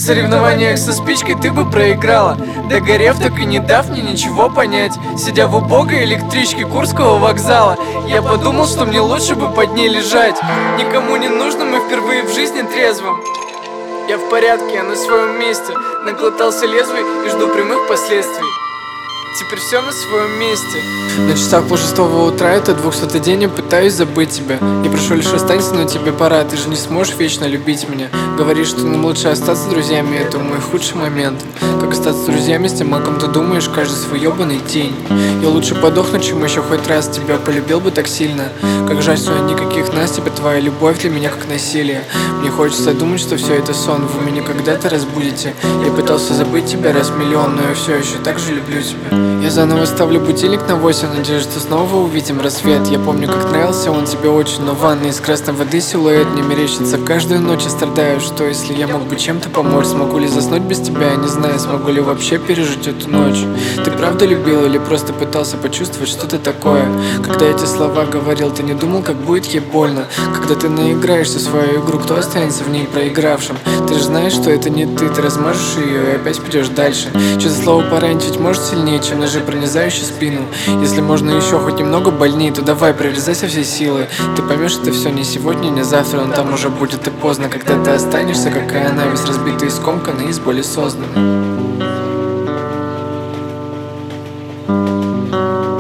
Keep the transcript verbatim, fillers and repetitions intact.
соревнованиях со спичкой ты бы проиграла, догорев, так и не дав мне ничего понять. Сидя в убогой электричке Курского вокзала, я подумал, что мне лучше бы под ней лежать. Никому не нужно, мы впервые в жизни трезвым. Я в порядке, я на своем месте, наглотался лезвий и жду прямых последствий. Теперь все на своем месте. На часах полшестого утра, это двухсотый день, я пытаюсь забыть тебя. Я прошу лишь останься, но тебе пора, ты же не сможешь вечно любить меня. Говоришь, что нам лучше остаться друзьями, это мой худший момент. Как остаться с друзьями, с тем, о ком ты думаешь каждый свой ебаный день. Я лучше подохну, чем еще хоть раз тебя полюбил бы так сильно. Как жаль, что никаких нас, тебе твоя любовь для меня как насилие. Мне хочется думать, что все это сон, вы меня когда-то разбудите. Я пытался забыть тебя раз миллион, но я все еще так же люблю тебя. Я заново ставлю будильник на восемь, надеюсь, что снова увидим рассвет. Я помню, как нравился он тебе очень, но в ванной из красной воды силуэт мне мерещится. Каждую ночь я страдаю, что если я мог бы чем-то помочь, смогу ли заснуть без тебя, я не знаю, смогу ли вообще пережить эту ночь. Ты правда любил или просто пытался почувствовать что-то такое? Когда эти слова говорил, ты не думал, как будет ей больно? Когда ты наиграешься в свою игру, кто останется в ней проигравшим? Ты же знаешь, что это не ты, ты размажешь ее и опять пойдешь дальше. Что за слово поранить ведь может сильнее, чем ножи, пронизающие спину. Если можно еще хоть немного больнее, то давай, прорезай со всей силы. Ты поймешь, это все не сегодня, не завтра, но там уже будет и поздно. Когда ты останешься, как и она, весь разбитый и скомканный, и с боли созданный.